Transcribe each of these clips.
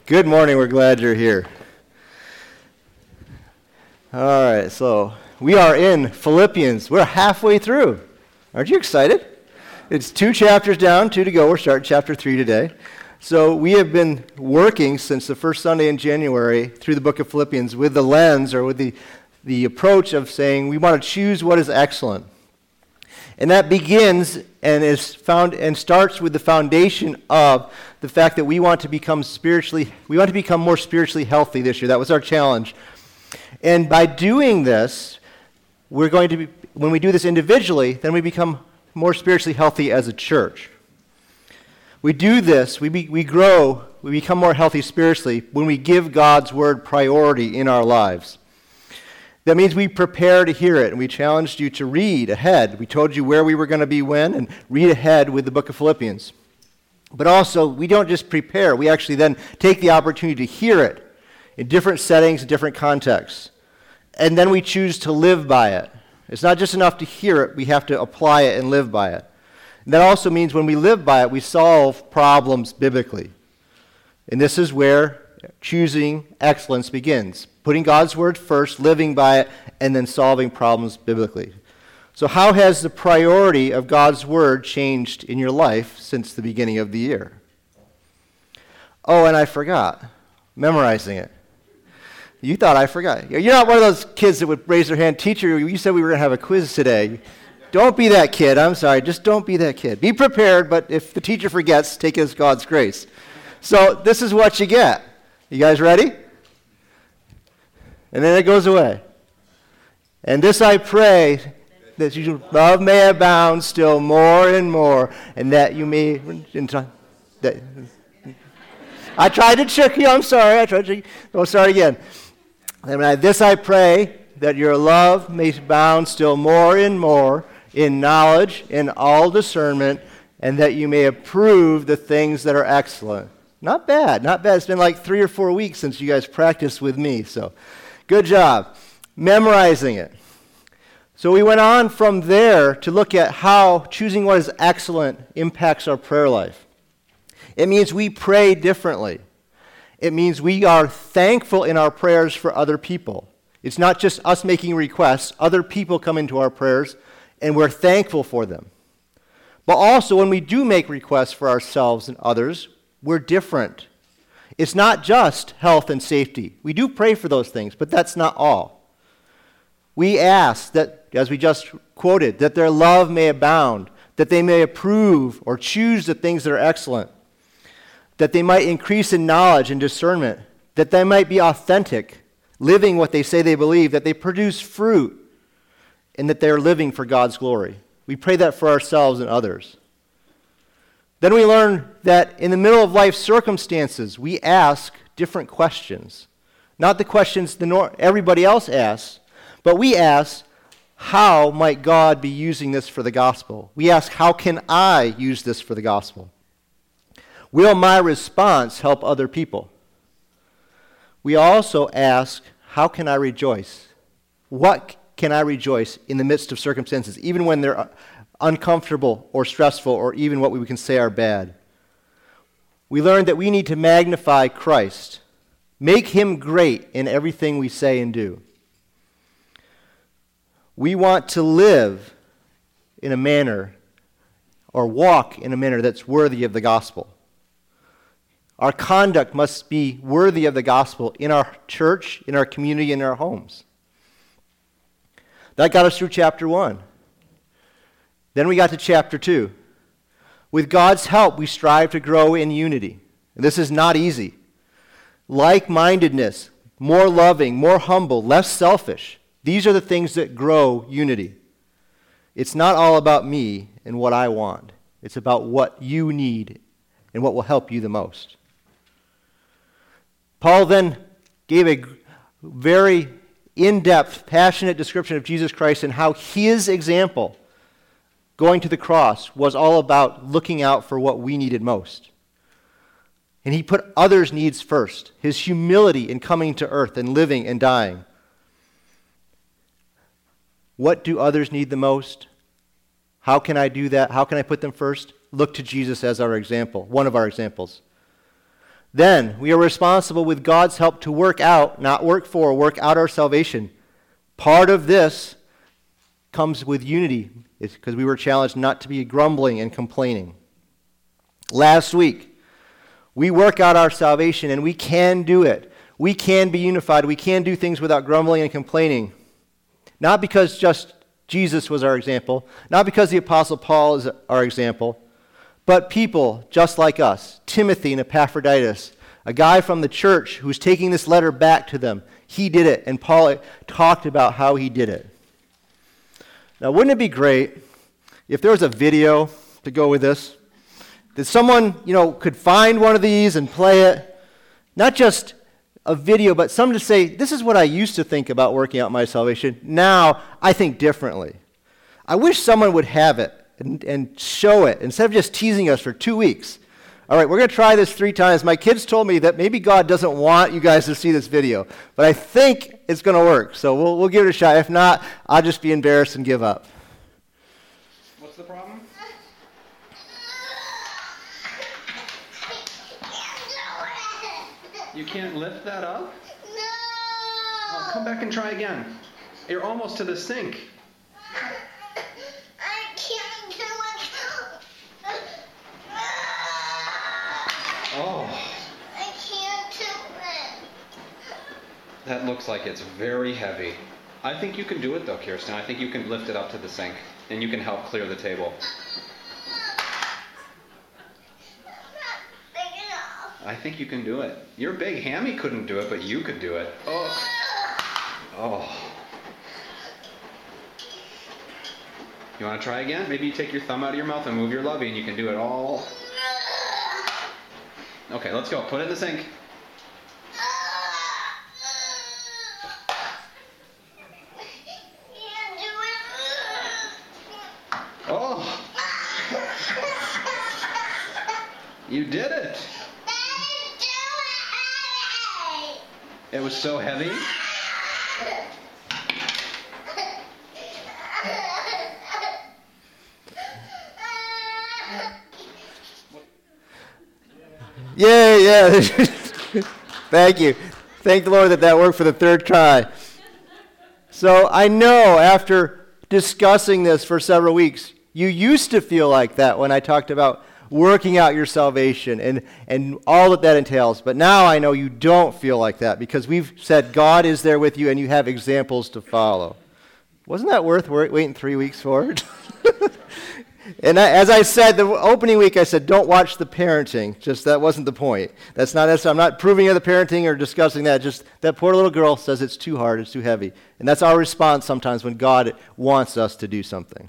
Good morning. We're glad you're here. All right, so we are in Philippians. We're halfway through. Aren't you excited? It's 2 chapters down, 2 to go. We're starting chapter 3 today. So we have been working since the first Sunday in January through the book of Philippians with the lens or with the approach of saying we want to choose what is excellent. And that begins and is found and starts with the foundation of the fact that we want to become more spiritually healthy this year. That was our challenge. And by doing this, we're going to be, when we do this individually, then we become more spiritually healthy as a church. We do this, we grow, we become more healthy spiritually when we give God's word priority in our lives. That means we prepare to hear it, and we challenged you to read ahead. We told you where we were going to be when, and read ahead with the book of Philippians. But also, we don't just prepare, we actually then take the opportunity to hear it in different settings, different contexts. And then we choose to live by it. It's not just enough to hear it, we have to apply it and live by it. And that also means when we live by it, we solve problems biblically. And this is where choosing excellence begins. Putting God's word first, living by it, and then solving problems biblically. So how has the priority of God's word changed in your life since the beginning of the year? Oh, and I forgot. Memorizing it. You thought I forgot. You're not one of those kids that would raise their hand. Teacher, you said we were going to have a quiz today. Don't be that kid. I'm sorry. Just don't be that kid. Be prepared, but if the teacher forgets, take it as God's grace. So this is what you get. You guys ready? And then it goes away. And this I pray, that your love may abound still more and more, and that you may... I tried to trick you. I'm sorry. I'll start again. And this I pray, that your love may abound still more and more in knowledge, in all discernment, and that you may approve the things that are excellent. Not bad, not bad. It's been like 3 or 4 weeks since you guys practiced with me, so good job. Memorizing it. So we went on from there to look at how choosing what is excellent impacts our prayer life. It means we pray differently. It means we are thankful in our prayers for other people. It's not just us making requests. Other people come into our prayers, and we're thankful for them. But also, when we do make requests for ourselves and others, we're different. It's not just health and safety. We do pray for those things, but that's not all. We ask that, as we just quoted, that their love may abound, that they may approve or choose the things that are excellent, that they might increase in knowledge and discernment, that they might be authentic, living what they say they believe, that they produce fruit, and that they're living for God's glory. We pray that for ourselves and others. Then we learn that in the middle of life circumstances, we ask different questions. Not the questions everybody else asks, but we ask, how might God be using this for the gospel? We ask, how can I use this for the gospel? Will my response help other people? We also ask, how can I rejoice? What can I rejoice in the midst of circumstances, even when they're uncomfortable or stressful or even what we can say are bad? We learned that we need to magnify Christ, make him great in everything we say and do. We want to live in a manner or walk in a manner that's worthy of the gospel. Our conduct must be worthy of the gospel in our church, in our community, in our homes. That got us through chapter 1. Then we got to chapter 2. With God's help, we strive to grow in unity. And this is not easy. Like-mindedness, more loving, more humble, less selfish. These are the things that grow unity. It's not all about me and what I want. It's about what you need and what will help you the most. Paul then gave a very in-depth, passionate description of Jesus Christ and how his example, going to the cross, was all about looking out for what we needed most. And he put others' needs first, his humility in coming to earth and living and dying. What do others need the most? How can I do that? How can I put them first? Look to Jesus as our example, one of our examples. Then we are responsible with God's help to work out, not work for, work out our salvation. Part of this comes with unity. It's because we were challenged not to be grumbling and complaining. Last week, we work out our salvation, and we can do it. We can be unified. We can do things without grumbling and complaining. Not because just Jesus was our example, not because the Apostle Paul is our example, but people just like us, Timothy and Epaphroditus, a guy from the church who's taking this letter back to them. He did it, and Paul talked about how he did it. Now, wouldn't it be great if there was a video to go with this? That someone, could find one of these and play it. Not just a video, but someone to say, this is what I used to think about working out my salvation. Now, I think differently. I wish someone would have it and show it instead of just teasing us for 2 weeks. All right, we're going to try this 3 times. My kids told me that maybe God doesn't want you guys to see this video, but I think it's going to work. So we'll give it a shot. If not, I'll just be embarrassed and give up. What's the problem? You can't lift that up? No! Oh, come back and try again. You're almost to the sink. I can't do it. Oh, I can't do it. that looks like it's very heavy. I think you can do it though, Kirsten. I think you can lift it up to the sink, and you can help clear the table. I'm not big enough. I think you can do it. You're big. Hammy couldn't do it, but you could do it. Oh. Oh. You want to try again? Maybe you take your thumb out of your mouth and move your lovey, and you can do it all. Okay, let's go. Put it in the sink. Can't do it. Oh! You did it! It was so heavy? Yeah. Thank you. Thank the Lord that worked for the 3rd try. So I know after discussing this for several weeks, you used to feel like that when I talked about working out your salvation and all that entails. But now I know you don't feel like that because we've said God is there with you and you have examples to follow. Wasn't that worth waiting 3 weeks for it? And as I said, the opening week, I said, don't watch the parenting. Just that wasn't the point. That's not. I'm not proving of the parenting or discussing that. Just that poor little girl says it's too hard, it's too heavy. And that's our response sometimes when God wants us to do something.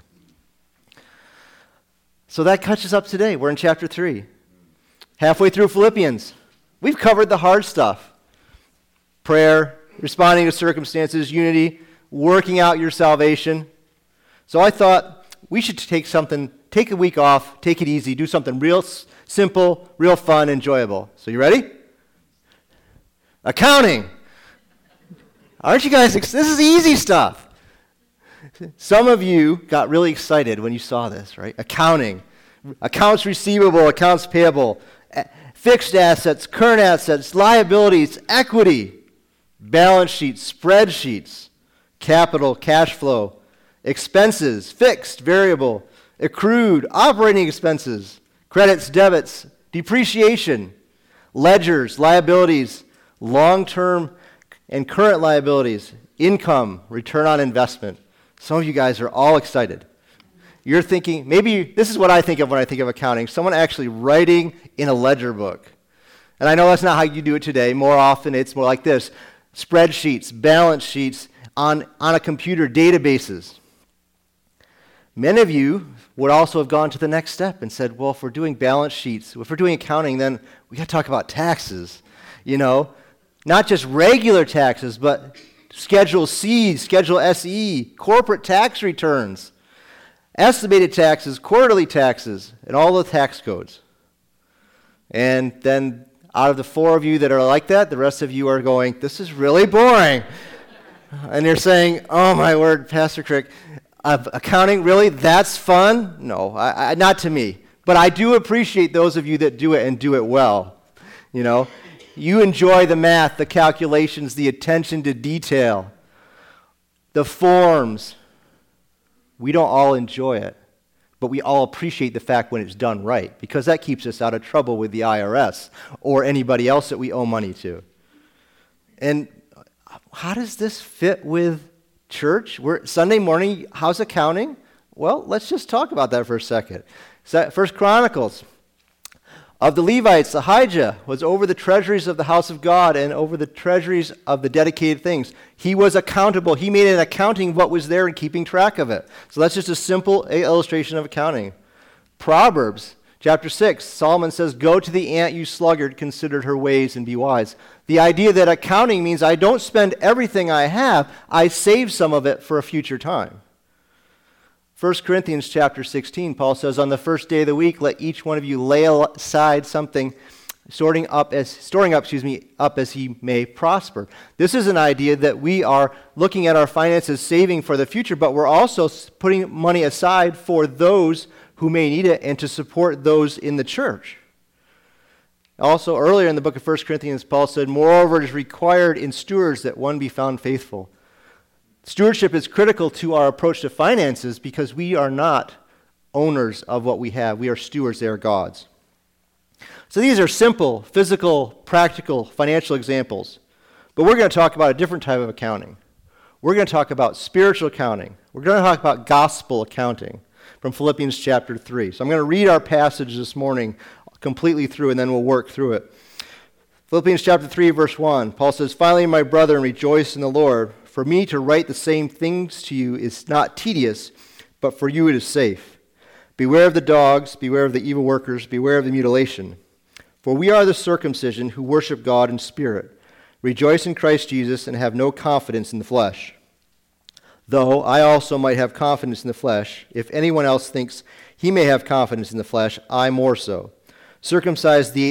So that catches up today. We're in chapter 3. Halfway through Philippians. We've covered the hard stuff. Prayer, responding to circumstances, unity, working out your salvation. So I thought we should take a week off, take it easy, do something real simple, real fun, enjoyable. So you ready? Accounting. Aren't you guys, this is easy stuff. Some of you got really excited when you saw this, right? Accounting. Accounts receivable, accounts payable, fixed assets, current assets, liabilities, equity, balance sheets, spreadsheets, capital, cash flow, expenses, fixed, variable, accrued, operating expenses, credits, debits, depreciation, ledgers, liabilities, long-term and current liabilities, income, return on investment. Some of you guys are all excited. You're thinking, maybe this is what I think of when I think of accounting, someone actually writing in a ledger book. And I know that's not how you do it today. More often it's more like this, spreadsheets, balance sheets on a computer, databases. Many of you would also have gone to the next step and said, well, if we're doing balance sheets, if we're doing accounting, then we got to talk about taxes, not just regular taxes, but Schedule C, Schedule SE, corporate tax returns, estimated taxes, quarterly taxes, and all the tax codes. And then out of the 4 of you that are like that, the rest of you are going, this is really boring. And you're saying, oh my word, Pastor Crick, accounting, really? That's fun? No, not to me. But I do appreciate those of you that do it and do it well. You know, you enjoy the math, the calculations, the attention to detail, the forms. We don't all enjoy it, but we all appreciate the fact when it's done right, because that keeps us out of trouble with the IRS or anybody else that we owe money to. And how does this fit with church? Sunday morning, how's accounting? Well, let's just talk about that for a second. First Chronicles. Of the Levites, Ahijah was over the treasuries of the house of God and over the treasuries of the dedicated things. He was accountable. He made an accounting of what was there and keeping track of it. So that's just a simple illustration of accounting. Proverbs chapter 6, Solomon says, "Go to the ant, you sluggard, consider her ways and be wise." The idea that accounting means I don't spend everything I have, I save some of it for a future time. 1 Corinthians chapter 16, Paul says, "On the first day of the week, let each one of you lay aside something, storing up as he may prosper." This is an idea that we are looking at our finances, saving for the future, but we're also putting money aside for those who may need it and to support those in the church. Also, earlier in the book of 1 Corinthians, Paul said, "Moreover, it is required in stewards that one be found faithful." Stewardship is critical to our approach to finances because we are not owners of what we have. We are stewards. They are God's. So these are simple, physical, practical, financial examples. But we're going to talk about a different type of accounting. We're going to talk about spiritual accounting. We're going to talk about gospel accounting from Philippians chapter 3. So I'm going to read our passage this morning completely through, and then we'll work through it. Philippians chapter 3, verse 1, Paul says, "Finally, my brethren, rejoice in the Lord. For me to write the same things to you is not tedious, but for you it is safe. Beware of the dogs, beware of the evil workers, beware of the mutilation. For we are the circumcision who worship God in spirit, rejoice in Christ Jesus, and have no confidence in the flesh. Though I also might have confidence in the flesh, if anyone else thinks he may have confidence in the flesh, I more so. Circumcised the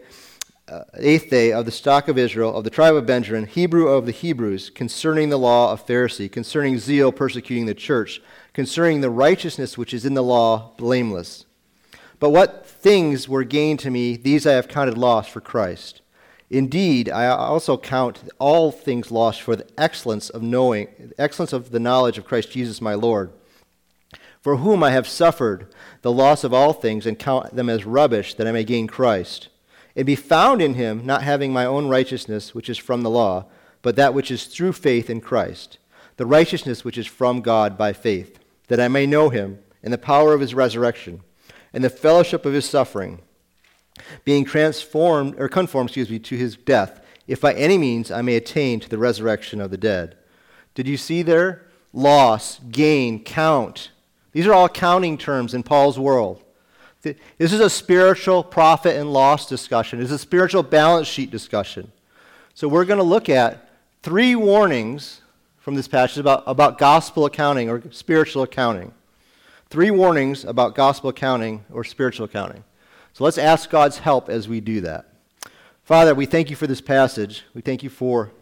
eighth day of the stock of Israel, of the tribe of Benjamin, Hebrew of the Hebrews, concerning the law of Pharisee, concerning zeal persecuting the church, concerning the righteousness which is in the law, blameless. But what things were gained to me, these I have counted loss for Christ. Indeed, I also count all things lost for the excellence of the knowledge of Christ Jesus my Lord, for whom I have suffered the loss of all things, and count them as rubbish, that I may gain Christ, and be found in him, not having my own righteousness, which is from the law, but that which is through faith in Christ, the righteousness which is from God by faith, that I may know him, and the power of his resurrection, and the fellowship of his suffering, being conformed to his death, if by any means I may attain to the resurrection of the dead." Did you see there? Loss, gain, count. These are all accounting terms in Paul's world. This is a spiritual profit and loss discussion. It's a spiritual balance sheet discussion. So we're going to look at 3 warnings from this passage about gospel accounting or spiritual accounting. 3 warnings about gospel accounting or spiritual accounting. So let's ask God's help as we do that. Father, we thank you for this passage. We thank you for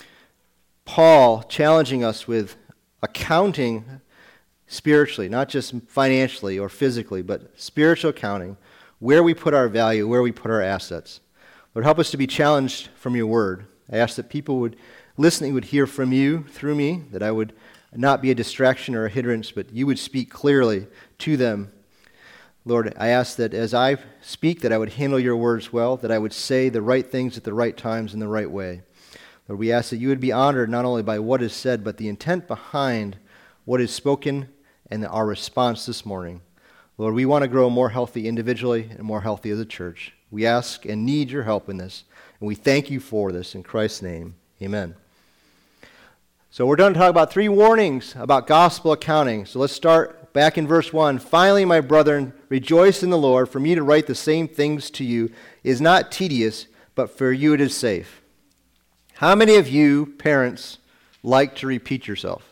Paul challenging us with accounting spiritually, not just financially or physically, but spiritual accounting, where we put our value, where we put our assets. Lord, help us to be challenged from your word. I ask that people listening would hear from you through me, that I would not be a distraction or a hindrance, but you would speak clearly to them. Lord, I ask that as I speak, that I would handle your words well, that I would say the right things at the right times in the right way. Lord, we ask that you would be honored not only by what is said, but the intent behind what is spoken and our response this morning. Lord, we want to grow more healthy individually and more healthy as a church. We ask and need your help in this, and we thank you for this. In Christ's name, amen. So we're done talking about 3 warnings about gospel accounting. So let's start back in verse 1. "Finally, my brethren, rejoice in the Lord. For me to write the same things to you is not tedious, but for you it is safe." How many of you, parents, like to repeat yourself?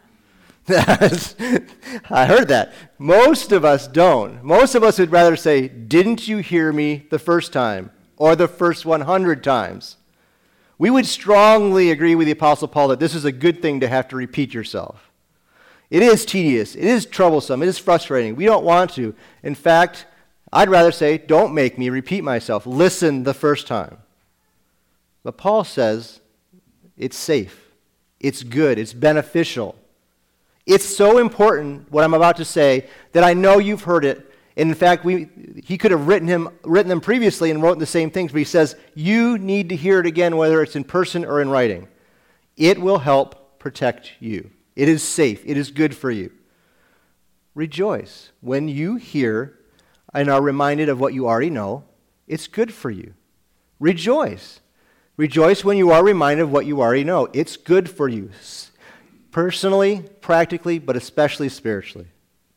I heard that. Most of us don't. Most of us would rather say, "Didn't you hear me the first time?" or the first 100 times. We would strongly agree with the Apostle Paul that this is a good thing to have to repeat yourself. It is tedious. It is troublesome. It is frustrating. We don't want to. In fact, I'd rather say, don't make me repeat myself. Listen the first time. But Paul says it's safe. It's good. It's beneficial. It's so important, what I'm about to say, that I know you've heard it. And in fact, he could have written them previously and wrote the same things, but he says, you need to hear it again, whether it's in person or in writing. It will help protect you. It is safe. It is good for you. Rejoice when you hear and are reminded of what you already know. It's good for you. Rejoice. Rejoice when you are reminded of what you already know. It's good for you. Personally, practically, but especially spiritually.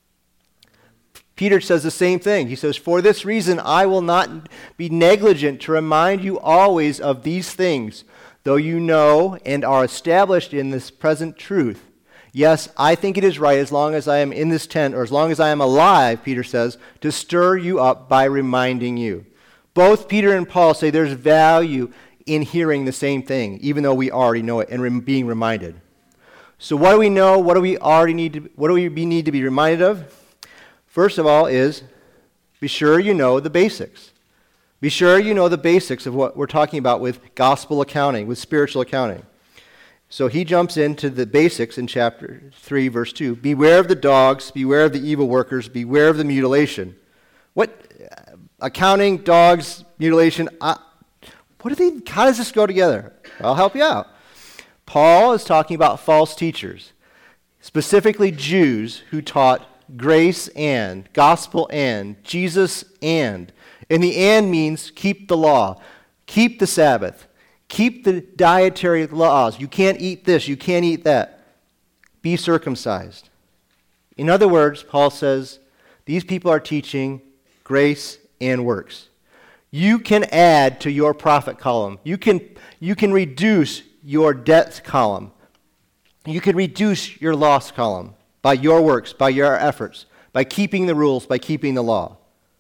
Peter says the same thing. He says, for this reason I will not be negligent to remind you always of these things, though you know and are established in this present truth. Yes, I think it is right as long as I am in this tent, or as long as I am alive, Peter says, to stir you up by reminding you. Both Peter and Paul say there's value in hearing the same thing, even though we already know it, and being reminded. So what do we know? What do we need to be reminded of? First of all is, be sure you know the basics. Be sure you know the basics of what we're talking about with gospel accounting, with spiritual accounting. So he jumps into the basics in chapter 3, verse 2. Beware of the dogs, beware of the evil workers, beware of the mutilation. What? Accounting, dogs, mutilation, how does this go together? I'll help you out. Paul is talking about false teachers, specifically Jews who taught grace and, gospel and, Jesus and. And the and means keep the law, keep the Sabbath, keep the dietary laws. You can't eat this, you can't eat that. Be circumcised. In other words, Paul says, these people are teaching grace and works. You can add to your profit column. You can reduce your debt column. You can reduce your loss column by your works, by your efforts, by keeping the rules, by keeping the law.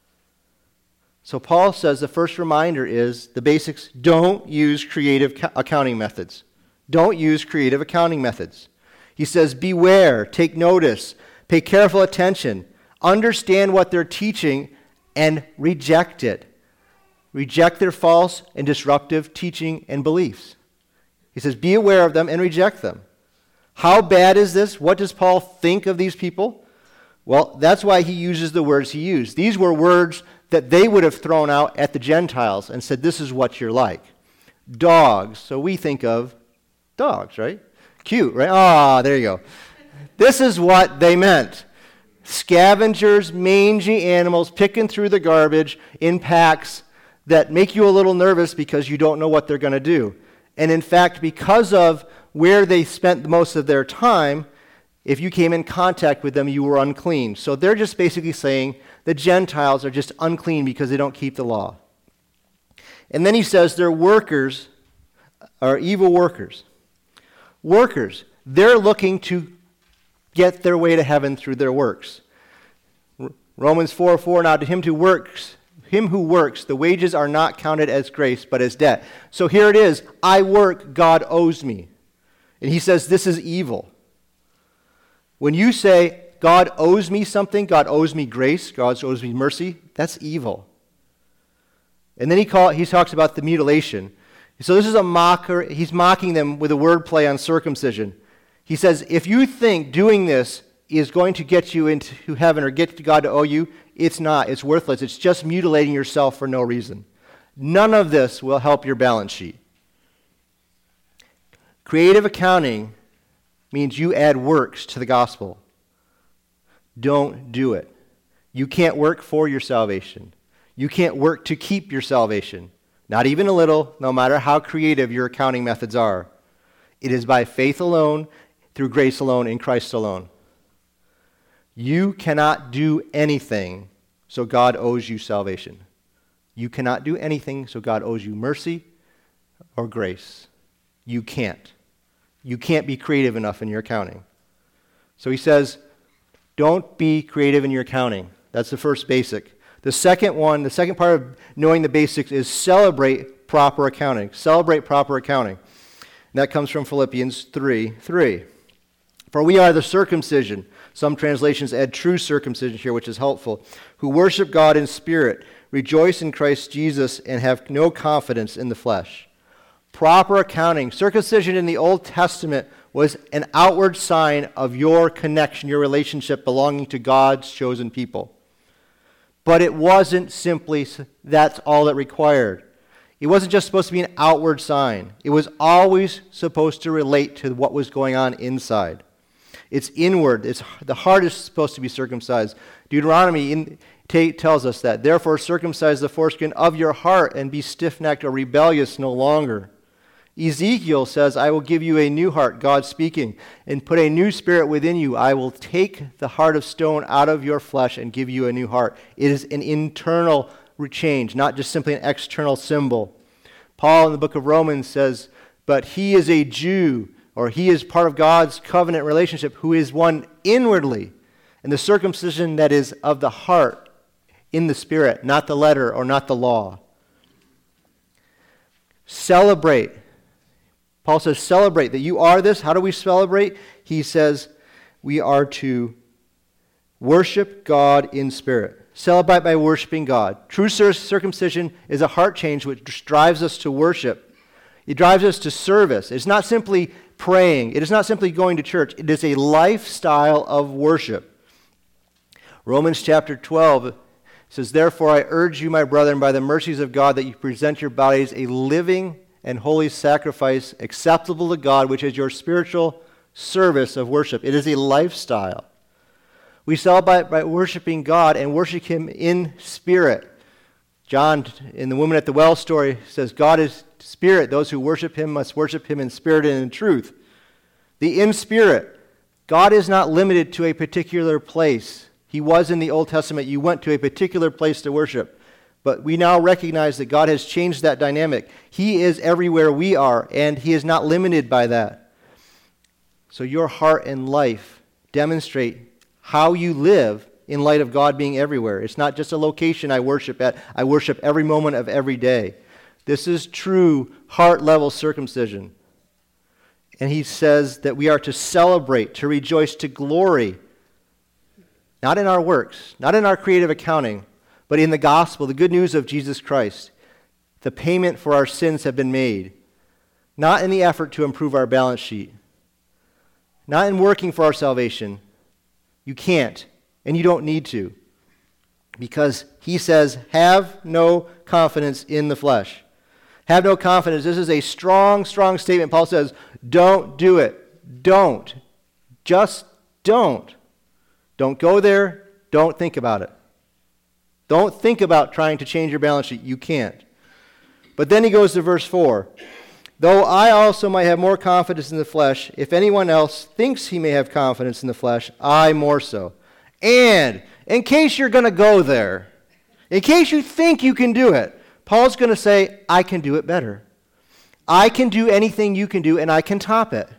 So Paul says the first reminder is the basics. Don't use creative accounting methods. Don't use creative accounting methods. He says beware, take notice, pay careful attention, understand what they're teaching, and reject it. Reject their false and disruptive teaching and beliefs. He says be aware of them and reject them. How bad is this? What does Paul think of these people? Well, that's why he uses the words he used. These were words that they would have thrown out at the Gentiles and said, this is what you're like. Dogs. So we think of dogs, right? Cute, right? Ah, there you go. This is what they meant. Scavengers, mangy animals picking through the garbage in packs that make you a little nervous because you don't know what they're going to do. And in fact, because of where they spent most of their time, if you came in contact with them, you were unclean. So they're just basically saying the Gentiles are just unclean because they don't keep the law. And then he says they're workers, are evil workers. Workers, they're looking to get their way to heaven through their works. Romans 4:4, now to him who works, the wages are not counted as grace, but as debt. So here it is, I work, God owes me. And he says this is evil. When you say, God owes me something, God owes me grace, God owes me mercy, that's evil. And then he talks about the mutilation. So this is a mocker. He's mocking them with a wordplay on circumcision. He says, if you think doing this is going to get you into heaven or get God to owe you, it's not. It's worthless. It's just mutilating yourself for no reason. None of this will help your balance sheet. Creative accounting means you add works to the gospel. Don't do it. You can't work for your salvation. You can't work to keep your salvation. Not even a little, no matter how creative your accounting methods are. It is by faith alone, through grace alone, in Christ alone. You cannot do anything, so God owes you salvation. You cannot do anything, so God owes you mercy or grace. You can't. You can't be creative enough in your accounting. So he says, don't be creative in your accounting. That's the first basic. The second part of knowing the basics is celebrate proper accounting. Celebrate proper accounting. And that comes from Philippians 3:3. For we are the circumcision. Some translations add true circumcision here, which is helpful. Who worship God in spirit, rejoice in Christ Jesus, and have no confidence in the flesh. Proper accounting. Circumcision in the Old Testament was an outward sign of your connection, your relationship belonging to God's chosen people. But it wasn't simply that's all it required. It wasn't just supposed to be an outward sign. It was always supposed to relate to what was going on inside. It's inward. The heart is supposed to be circumcised. Deuteronomy tells us that. Therefore, circumcise the foreskin of your heart and be stiff-necked or rebellious no longer. Ezekiel says, I will give you a new heart, God speaking, and put a new spirit within you. I will take the heart of stone out of your flesh and give you a new heart. It is an internal change, not just simply an external symbol. Paul in the book of Romans says, but he is a Jew, or he is part of God's covenant relationship, who is one inwardly. And the circumcision that is of the heart in the spirit, not the letter or not the law. Celebrate. Paul says, celebrate that you are this. How do we celebrate? He says, we are to worship God in spirit. Celebrate by worshiping God. True circumcision is a heart change which drives us to worship. It drives us to service. It's not simply praying. It is not simply going to church. It is a lifestyle of worship. Romans chapter 12 says, therefore I urge you, my brethren, by the mercies of God, that you present your bodies a living and holy sacrifice acceptable to God, which is your spiritual service of worship. It is a lifestyle. We celebrate by worshiping God and worship Him in spirit. John, in the woman at the well story, says, God is spirit. Those who worship Him must worship Him in spirit and in truth. The in spirit. God is not limited to a particular place. He was in the Old Testament. You went to a particular place to worship. But we now recognize that God has changed that dynamic. He is everywhere we are, and He is not limited by that. So your heart and life demonstrate how you live in light of God being everywhere. It's not just a location I worship at. I worship every moment of every day. This is true heart-level circumcision. And he says that we are to celebrate, to rejoice, to glory, not in our works, not in our creative accounting, but in the gospel, the good news of Jesus Christ. The payment for our sins have been made, not in the effort to improve our balance sheet, not in working for our salvation. You can't, and you don't need to, because he says, have no confidence in the flesh. Have no confidence. This is a strong, strong statement. Paul says, don't do it. Don't. Just don't. Don't go there. Don't think about it. Don't think about trying to change your balance sheet. You can't. But then he goes to verse 4. Though I also might have more confidence in the flesh, if anyone else thinks he may have confidence in the flesh, I more so. And in case you're going to go there, in case you think you can do it, Paul's going to say, I can do it better. I can do anything you can do, and I can top it.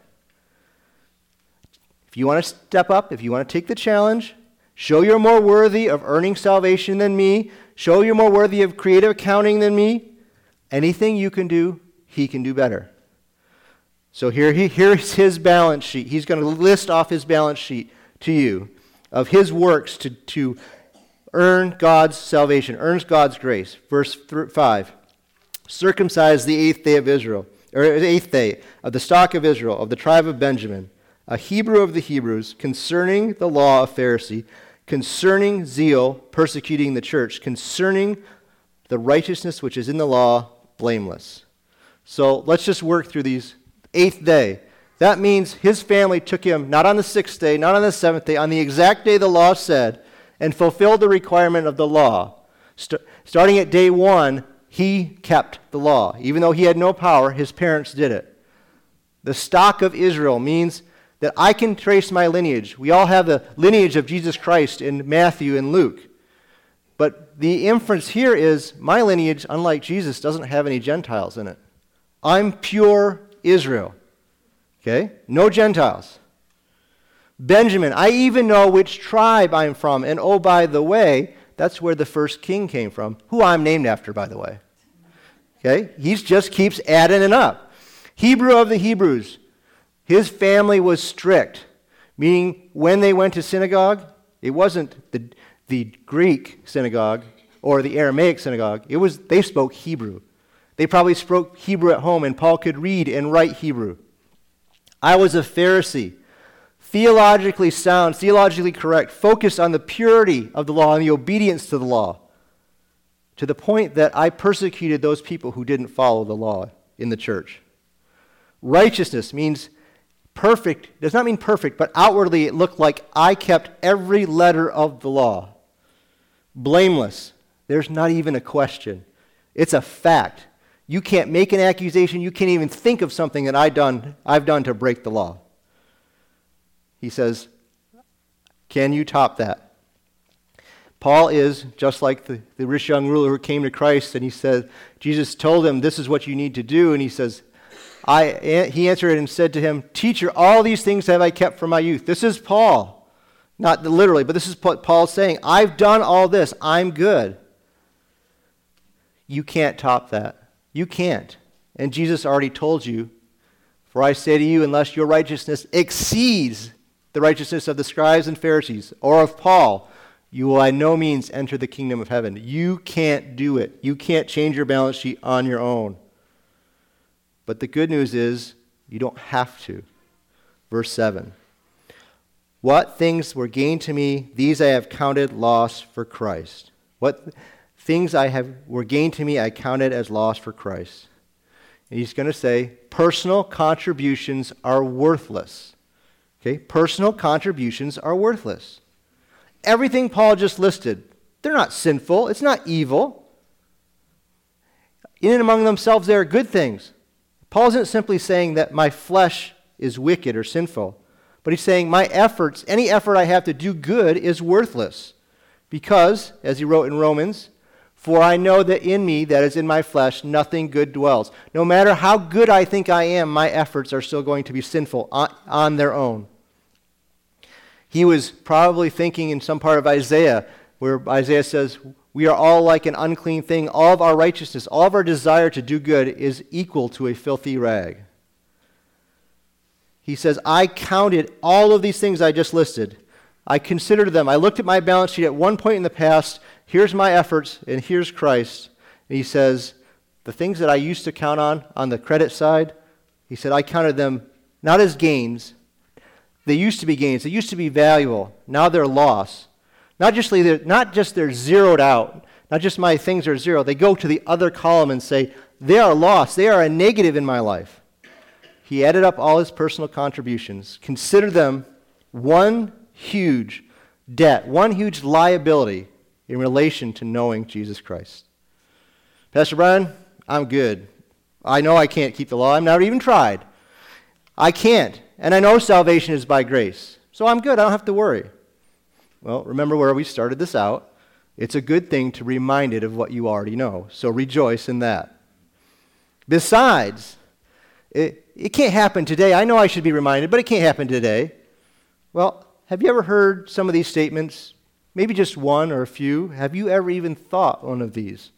If you want to step up, if you want to take the challenge, show you're more worthy of earning salvation than me, show you're more worthy of creative accounting than me, anything you can do, he can do better. So here's his balance sheet. He's going to list off his balance sheet to you of his works to earn God's salvation, earns God's grace. Verse 5, circumcise the eighth day of Israel, or the eighth day of the stock of Israel, of the tribe of Benjamin, a Hebrew of the Hebrews, concerning the law of Pharisee, concerning zeal, persecuting the church, concerning the righteousness which is in the law, blameless. So let's just work through these. Eighth day. That means his family took him not on the sixth day, not on the seventh day, on the exact day the law said, and fulfilled the requirement of the law. Starting at day 1, he kept the law. Even though he had no power, his parents did it. The stock of Israel means that I can trace my lineage. We all have the lineage of Jesus Christ in Matthew and Luke. But the inference here is my lineage, unlike Jesus, doesn't have any Gentiles in it. I'm pure Israel. Okay? No Gentiles. Benjamin, I even know which tribe I'm from. And oh, by the way, that's where the first king came from, who I'm named after, by the way. Okay? He just keeps adding it up. Hebrew of the Hebrews. His family was strict. Meaning, when they went to synagogue, it wasn't the Greek synagogue or the Aramaic synagogue. They spoke Hebrew. They probably spoke Hebrew at home, and Paul could read and write Hebrew. I was a Pharisee, theologically sound, theologically correct, focused on the purity of the law and the obedience to the law, to the point that I persecuted those people who didn't follow the law in the church. Righteousness means perfect, does not mean perfect, but outwardly it looked like I kept every letter of the law. Blameless, there's not even a question. It's a fact. You can't make an accusation, you can't even think of something that I've done to break the law. He says, can you top that? Paul is just like the rich young ruler who came to Christ, and he said, Jesus told him, this is what you need to do, and he says, he answered and said to him, Teacher, all these things have I kept from my youth. This is Paul. Not literally, but this is what Paul's saying. I've done all this. I'm good. You can't top that. You can't. And Jesus already told you, for I say to you, unless your righteousness exceeds the righteousness of the scribes and Pharisees, or of Paul, you will by no means enter the kingdom of heaven. You can't do it. You can't change your balance sheet on your own. But the good news is, you don't have to. Verse 7. What things were gained to me, these I have counted loss for Christ. What things were gained to me, I counted as loss for Christ. And he's going to say, personal contributions are worthless. Okay? Personal contributions are worthless. Everything Paul just listed, they're not sinful. It's not evil. In and among themselves, they are good things. Paul isn't simply saying that my flesh is wicked or sinful, but he's saying my efforts, any effort I have to do good is worthless. Because, as he wrote in Romans, for I know that in me, that is in my flesh, nothing good dwells. No matter how good I think I am, my efforts are still going to be sinful on their own. He was probably thinking in some part of Isaiah, where Isaiah says, we are all like an unclean thing. All of our righteousness, all of our desire to do good is equal to a filthy rag. He says, I counted all of these things I just listed. I considered them. I looked at my balance sheet at one point in the past. Here's my efforts, and here's Christ. And he says, the things that I used to count on the credit side, he said, I counted them not as gains. They used to be gains. They used to be valuable. Now they're loss. Not just they're zeroed out. Not just my things are zero. They go to the other column and say, they are lost. They are a negative in my life. He added up all his personal contributions. Consider them one huge debt, one huge liability in relation to knowing Jesus Christ. Pastor Brian, I'm good. I know I can't keep the law. I've never even tried. I can't. And I know salvation is by grace. So I'm good. I don't have to worry. Well, remember where we started this out. It's a good thing to be reminded of what you already know. So rejoice in that. Besides, it can't happen today. I know I should be reminded, but it can't happen today. Well, have you ever heard some of these statements? Maybe just one or a few. Have you ever even thought one of these?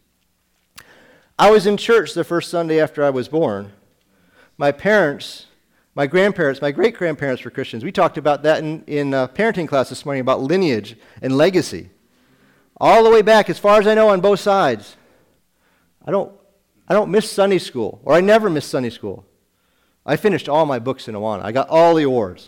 I was in church the first Sunday after I was born. My parents, my grandparents, my great-grandparents were Christians. We talked about that in parenting class this morning about lineage and legacy. All the way back, as far as I know, on both sides. I don't miss Sunday school, or I never miss Sunday school. I finished all my books in Awana. I got all the awards.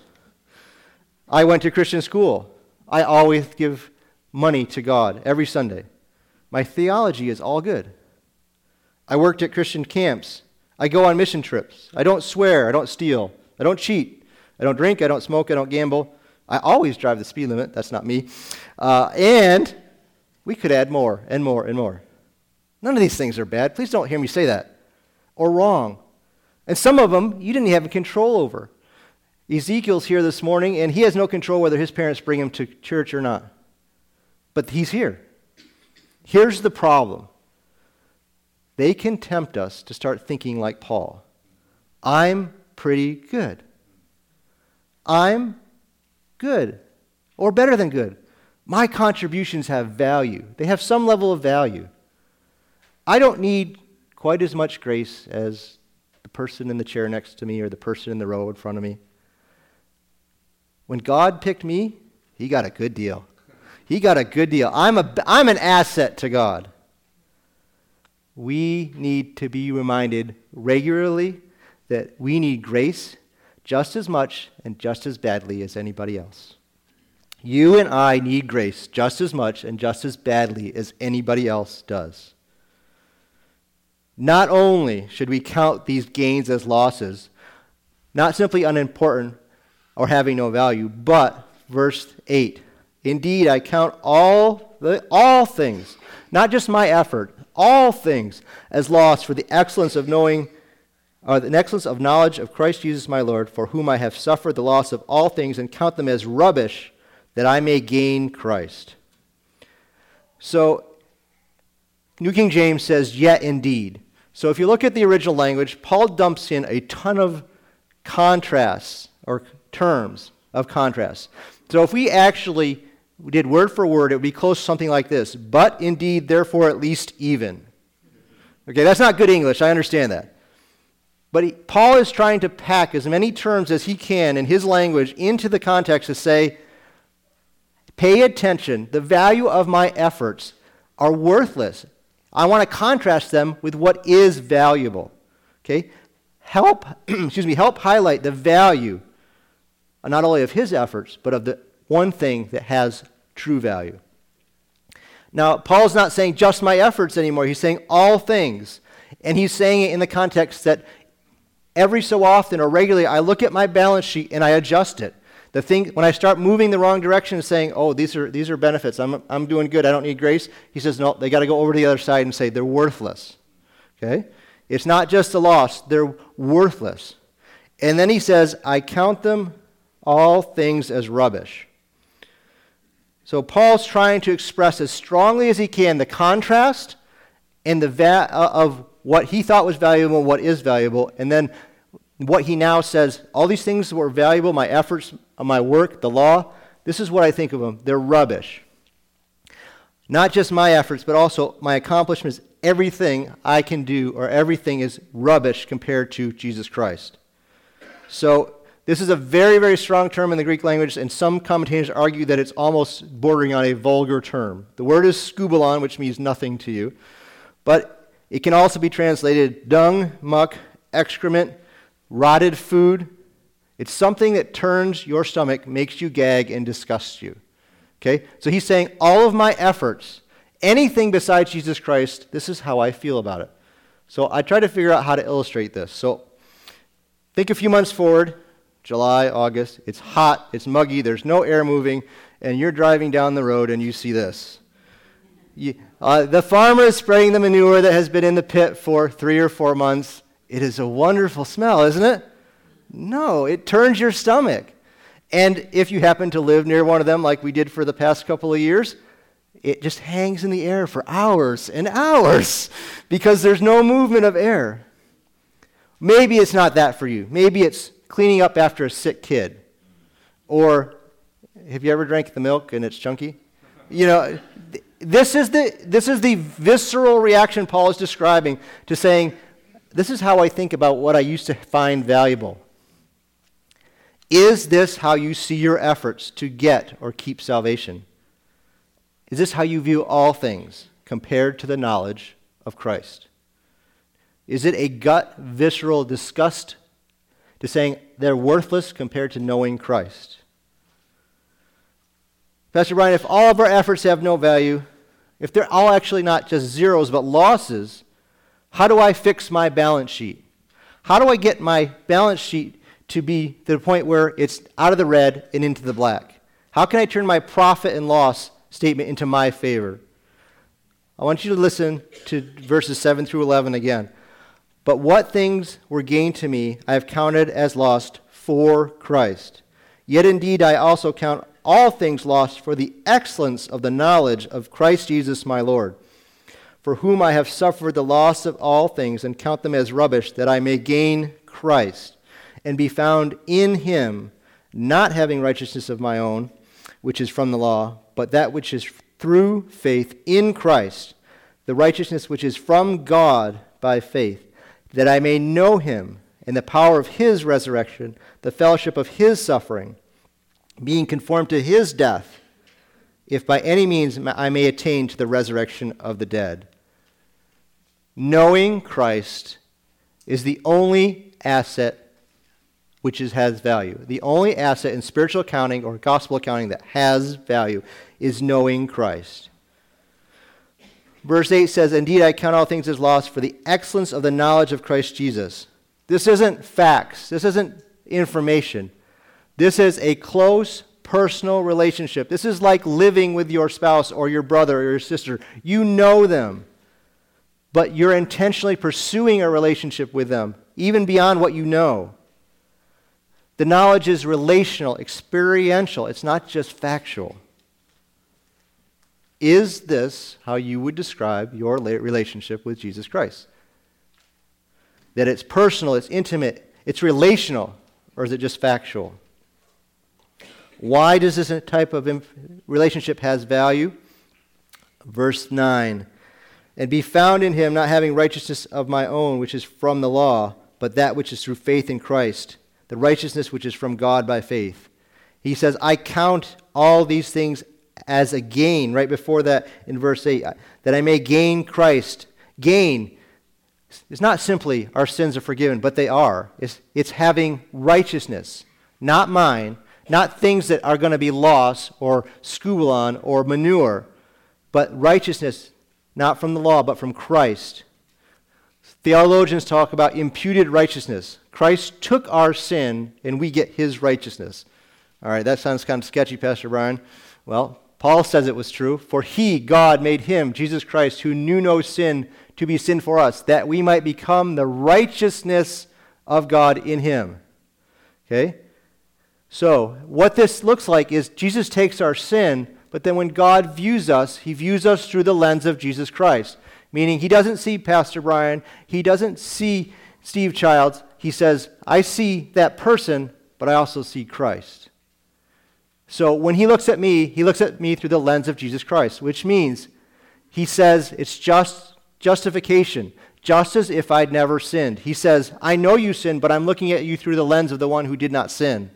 I went to Christian school. I always give money to God every Sunday. My theology is all good. I worked at Christian camps. I go on mission trips. I don't swear. I don't steal. I don't cheat. I don't drink. I don't smoke. I don't gamble. I always drive the speed limit. That's not me. And we could add more and more and more. None of these things are bad. Please don't hear me say that. Or wrong. And some of them you didn't have control over. Ezekiel's here this morning, and he has no control whether his parents bring him to church or not. But he's here. Here's the problem. They can tempt us to start thinking like Paul. I'm pretty good. I'm good. Or better than good. My contributions have value. They have some level of value. I don't need quite as much grace as the person in the chair next to me or the person in the row in front of me. When God picked me, he got a good deal. He got a good deal. I'm an asset to God. We need to be reminded regularly that we need grace just as much and just as badly as anybody else. You and I need grace just as much and just as badly as anybody else does. Not only should we count these gains as losses, not simply unimportant or having no value, but, verse 8, indeed I count all things, not just my effort, all things as loss for the excellence of knowing, or the excellence of knowledge of Christ Jesus my Lord, for whom I have suffered the loss of all things and count them as rubbish, that I may gain Christ. So, New King James says, yet indeed. So if you look at the original language, Paul dumps in a ton of contrasts, or terms of contrast. So if we actually did word for word, it would be close to something like this. But indeed, therefore, at least even. Okay, that's not good English, I understand that. But Paul is trying to pack as many terms as he can in his language into the context to say, pay attention, the value of my efforts are worthless. I want to contrast them with what is valuable. Okay? Help highlight the value, not only of his efforts, but of the one thing that has true value. Now, Paul's not saying just my efforts anymore. He's saying all things. And he's saying it in the context that every so often or regularly I look at my balance sheet and I adjust it. The thing, when I start moving the wrong direction and saying, oh, these are benefits, I'm doing good, I don't need grace, he says, no, they got to go over to the other side and say they're worthless. Okay? It's not just a loss, they're worthless. And then he says, I count them all things as rubbish. So Paul's trying to express as strongly as he can the contrast and the of what he thought was valuable and what is valuable, and then what he now says, all these things were valuable, my efforts, my work, the law, this is what I think of them. They're rubbish. Not just my efforts, but also my accomplishments, everything I can do, or everything is rubbish compared to Jesus Christ. So this is a very, very strong term in the Greek language, and some commentators argue that it's almost bordering on a vulgar term. The word is skubalon, which means nothing to you, but it can also be translated dung, muck, excrement, rotted food. It's something that turns your stomach, makes you gag, and disgusts you. Okay? So he's saying all of my efforts, anything besides Jesus Christ, this is how I feel about it. So I try to figure out how to illustrate this. So think a few months forward, July, August, it's hot, it's muggy, there's no air moving, and you're driving down the road and you see this. The farmer is spraying the manure that has been in the pit for 3 or 4 months. It is a wonderful smell, isn't it? No, it turns your stomach. And if you happen to live near one of them like we did for the past couple of years, it just hangs in the air for hours and hours because there's no movement of air. Maybe it's not that for you. Maybe it's cleaning up after a sick kid. Or have you ever drank the milk and it's chunky? You know, this is the visceral reaction Paul is describing to saying, this is how I think about what I used to find valuable. Is this how you see your efforts to get or keep salvation? Is this how you view all things compared to the knowledge of Christ? Is it a gut, visceral disgust to saying they're worthless compared to knowing Christ? Pastor Brian, if all of our efforts have no value, if they're all actually not just zeros but losses, how do I fix my balance sheet? How do I get my balance sheet to be to the point where it's out of the red and into the black? How can I turn my profit and loss statement into my favor? I want you to listen to verses 7 through 11 again. But what things were gained to me, I have counted as lost for Christ. Yet indeed I also count all things lost for the excellence of the knowledge of Christ Jesus my Lord, for whom I have suffered the loss of all things, and count them as rubbish, that I may gain Christ, and be found in him, not having righteousness of my own, which is from the law, but that which is through faith in Christ, the righteousness which is from God by faith, that I may know him, and the power of his resurrection, the fellowship of his suffering, being conformed to his death, if by any means I may attain to the resurrection of the dead. Knowing Christ is the only asset which has value. The only asset in spiritual accounting or gospel accounting that has value is knowing Christ. Verse 8 says, "Indeed, I count all things as loss for the excellence of the knowledge of Christ Jesus." This isn't facts. This isn't information. This is a close, personal relationship. This is like living with your spouse or your brother or your sister. You know them, but you're intentionally pursuing a relationship with them, even beyond what you know. The knowledge is relational, experiential. It's not just factual. Is this how you would describe your relationship with Jesus Christ? That it's personal, it's intimate, it's relational, or is it just factual? Why does this type of relationship has value? Verse 9, "And be found in him, not having righteousness of my own, which is from the law, but that which is through faith in Christ, the righteousness which is from God by faith." He says, I count all these things as a gain, right before that in verse 8, that I may gain Christ. Gain is not simply our sins are forgiven, but they are. It's having righteousness, not mine, not things that are going to be lost or scubalon or manure, but righteousness, not from the law, but from Christ. Theologians talk about imputed righteousness. Christ took our sin, and we get his righteousness. All right, that sounds kind of sketchy, Pastor Brian. Well, Paul says it was true. "For he, God, made him, Jesus Christ, who knew no sin, to be sin for us, that we might become the righteousness of God in him." Okay? So, what this looks like is Jesus takes our sin, but then when God views us, he views us through the lens of Jesus Christ. Meaning, he doesn't see Pastor Brian, he doesn't see Steve Childs. He says, I see that person, but I also see Christ. So when he looks at me through the lens of Jesus Christ, which means he says it's just justification, just as if I'd never sinned. He says, I know you sinned, but I'm looking at you through the lens of the one who did not sin.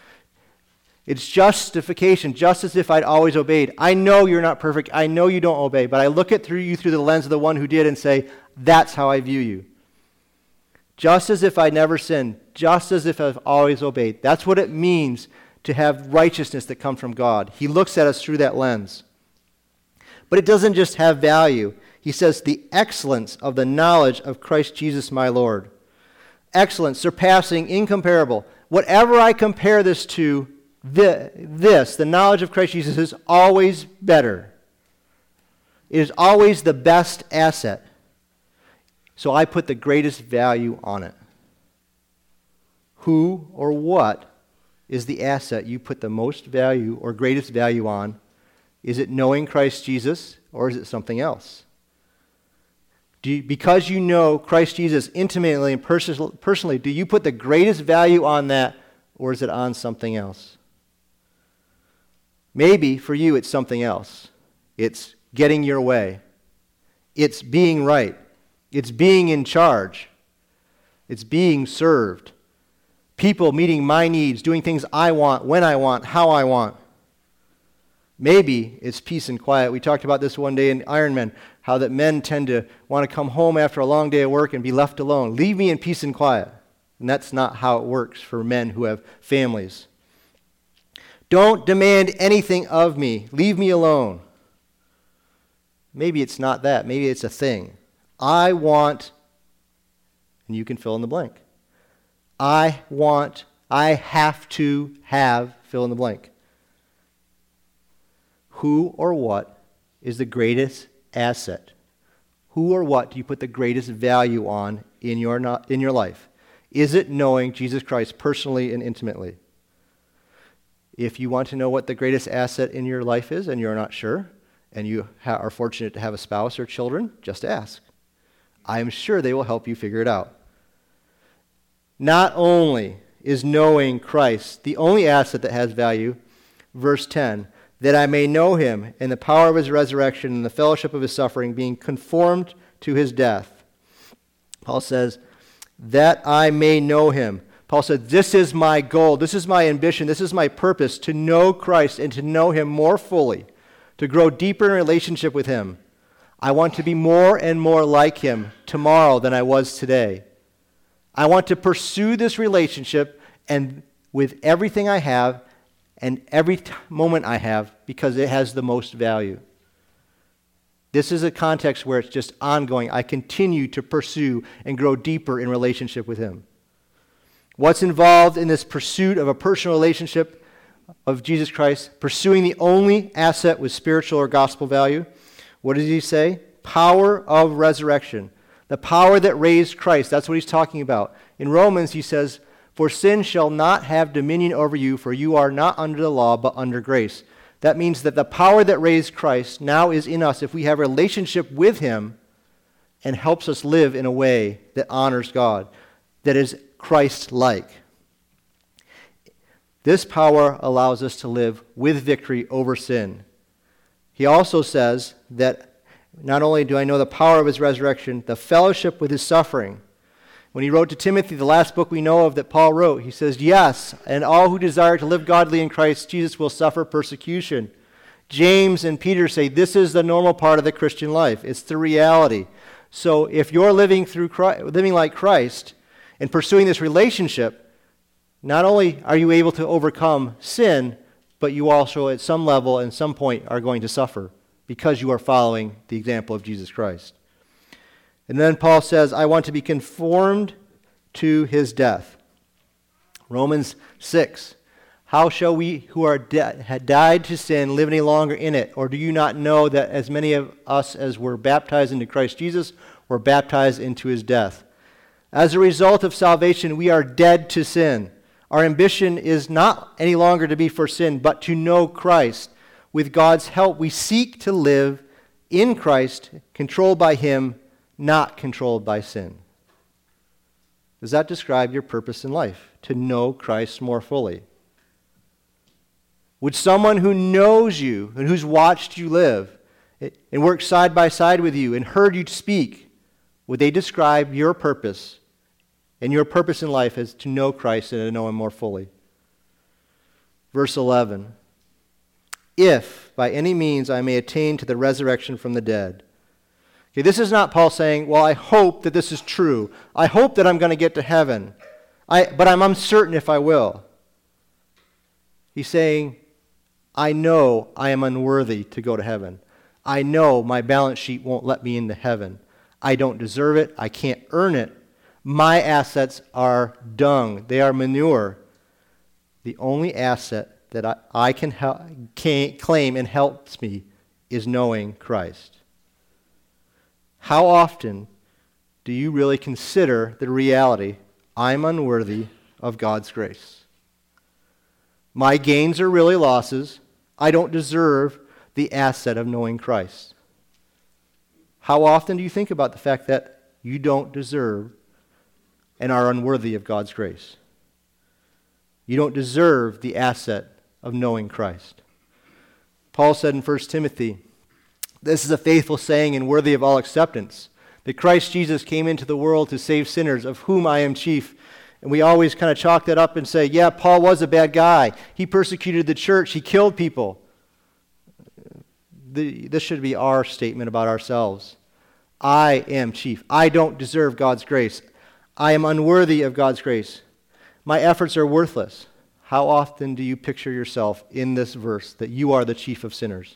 It's justification, just as if I'd always obeyed. I know you're not perfect. I know you don't obey, but I look at you through the lens of the one who did and say, that's how I view you. Just as if I'd never sinned, just as if I've always obeyed. That's what it means to have righteousness that comes from God. He looks at us through that lens. But it doesn't just have value. He says, the excellence of the knowledge of Christ Jesus my Lord. Excellence, surpassing, incomparable. Whatever I compare this to, the knowledge of Christ Jesus is always better. It is always the best asset. So I put the greatest value on it. Who or what is the asset you put the most value or greatest value on? Is it knowing Christ Jesus, or is it something else? Because you know Christ Jesus intimately and personally, do you put the greatest value on that, or is it on something else? Maybe for you it's something else. It's getting your way. It's being right. It's being in charge. It's being served. People meeting my needs, doing things I want, when I want, how I want. Maybe it's peace and quiet. We talked about this one day in Ironman, how that men tend to want to come home after a long day of work and be left alone. Leave me in peace and quiet. And that's not how it works for men who have families. Don't demand anything of me. Leave me alone. Maybe it's not that. Maybe it's a thing. I want, and you can fill in the blank. I have to have, fill in the blank. Who or what is the greatest asset? Who or what do you put the greatest value on in your life? Is it knowing Jesus Christ personally and intimately? If you want to know what the greatest asset in your life is and you're not sure, and you are fortunate to have a spouse or children, just ask. I am sure they will help you figure it out. Not only is knowing Christ the only asset that has value, verse 10, that I may know him in the power of his resurrection and the fellowship of his suffering, being conformed to his death. Paul says, that I may know him. Paul said, this is my goal, this is my ambition, this is my purpose, to know Christ and to know him more fully, to grow deeper in relationship with him. I want to be more and more like him tomorrow than I was today. I want to pursue this relationship and with everything I have and every moment I have because it has the most value. This is a context where it's just ongoing. I continue to pursue and grow deeper in relationship with him. What's involved in this pursuit of a personal relationship of Jesus Christ, pursuing the only asset with spiritual or gospel value? What does he say? Power of resurrection. The power that raised Christ. That's what he's talking about. In Romans, he says, for sin shall not have dominion over you, for you are not under the law, but under grace. That means that the power that raised Christ now is in us if we have a relationship with him and helps us live in a way that honors God, that is Christ-like. This power allows us to live with victory over sin. He also says that not only do I know the power of his resurrection, the fellowship with his suffering. When he wrote to Timothy, the last book we know of that Paul wrote, he says, yes, and all who desire to live godly in Christ Jesus will suffer persecution. James and Peter say this is the normal part of the Christian life. It's the reality. So if you're living like Christ and pursuing this relationship, not only are you able to overcome sin, but you also at some level and some point are going to suffer because you are following the example of Jesus Christ. And then Paul says, I want to be conformed to his death. Romans 6. How shall we who are had died to sin live any longer in it? Or do you not know that as many of us as were baptized into Christ Jesus were baptized into his death? As a result of salvation, we are dead to sin. Our ambition is not any longer to be for sin, but to know Christ. With God's help, we seek to live in Christ, controlled by him, not controlled by sin. Does that describe your purpose in life? To know Christ more fully? Would someone who knows you and who's watched you live and worked side by side with you and heard you speak, would they describe your purpose and your purpose in life as to know Christ and to know him more fully? Verse 11. If by any means I may attain to the resurrection from the dead. Okay, this is not Paul saying, well, I hope that this is true. I hope that I'm going to get to heaven. But I'm uncertain if I will. He's saying, I know I am unworthy to go to heaven. I know my balance sheet won't let me into heaven. I don't deserve it. I can't earn it. My assets are dung. They are manure. The only asset that I can claim and helps me is knowing Christ. How often do you really consider the reality, I'm unworthy of God's grace? My gains are really losses. I don't deserve the asset of knowing Christ. How often do you think about the fact that you don't deserve and are unworthy of God's grace? You don't deserve the asset of knowing Christ. Paul said in 1 Timothy, this is a faithful saying and worthy of all acceptance, that Christ Jesus came into the world to save sinners, of whom I am chief. And we always kind of chalk that up and say, yeah, Paul was a bad guy. He persecuted the church. He killed people. This should be our statement about ourselves. I am chief. I don't deserve God's grace. I am unworthy of God's grace. My efforts are worthless. How often do you picture yourself in this verse that you are the chief of sinners?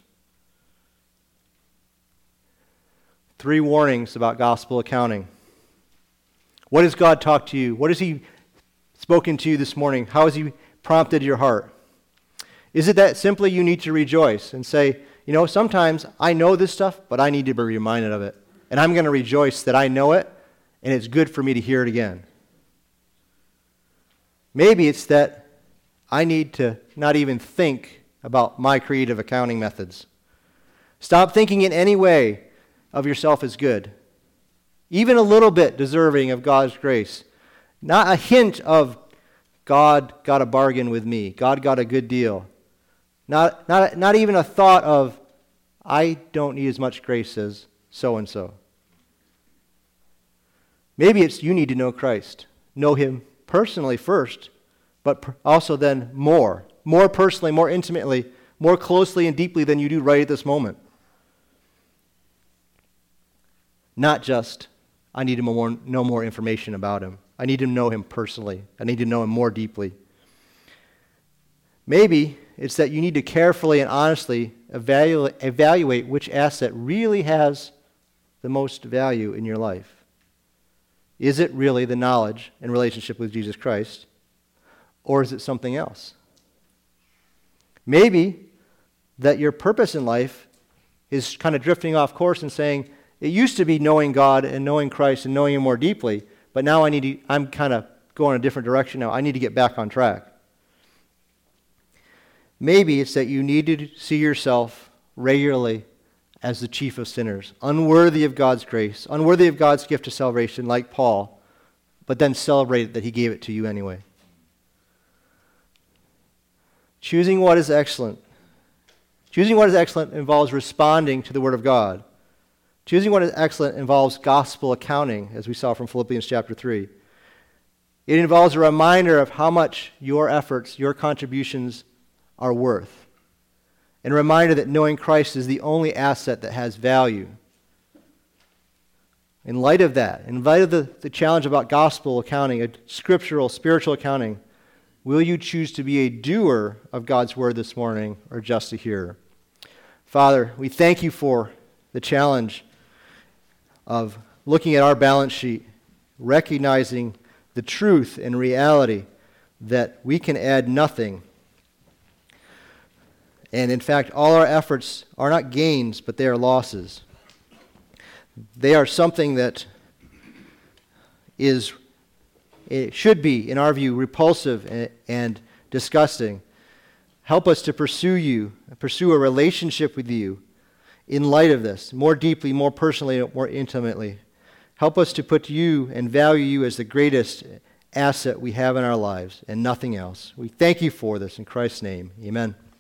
3 warnings about gospel accounting. What has God talked to you? What has he spoken to you this morning? How has he prompted your heart? Is it that simply you need to rejoice and say, you know, sometimes I know this stuff, but I need to be reminded of it. And I'm going to rejoice that I know it, and it's good for me to hear it again. Maybe it's that I need to not even think about my creative accounting methods. Stop thinking in any way of yourself as good. Even a little bit deserving of God's grace. Not a hint of God got a bargain with me. God got a good deal. Not even a thought of, I don't need as much grace as so-and-so. Maybe it's you need to know Christ. Know him personally first, but also then more personally, more intimately, more closely and deeply than you do right at this moment. Not just, I need to know more information about him. I need to know him personally. I need to know him more deeply. Maybe it's that you need to carefully and honestly evaluate which asset really has the most value in your life. Is it really the knowledge and relationship with Jesus Christ, or is it something else? Maybe that your purpose in life is kind of drifting off course and saying, it used to be knowing God and knowing Christ and knowing him more deeply, but now I'm kind of going a different direction now. I need to get back on track. Maybe it's that you need to see yourself regularly as the chief of sinners, unworthy of God's grace, unworthy of God's gift of salvation like Paul, but then celebrate that he gave it to you anyway. Choosing what is excellent. Choosing what is excellent involves responding to the Word of God. Choosing what is excellent involves gospel accounting, as we saw from Philippians chapter 3. It involves a reminder of how much your efforts, your contributions are worth. And a reminder that knowing Christ is the only asset that has value. In light of that, in light of the challenge about gospel accounting, a scriptural, spiritual accounting, will you choose to be a doer of God's word this morning or just a hearer? Father, we thank you for the challenge of looking at our balance sheet, recognizing the truth and reality that we can add nothing. And in fact, all our efforts are not gains, but they are losses. They are something that it should be, in our view, repulsive and disgusting. Help us to pursue a relationship with you in light of this, more deeply, more personally, more intimately. Help us to put you and value you as the greatest asset we have in our lives and nothing else. We thank you for this in Christ's name. Amen.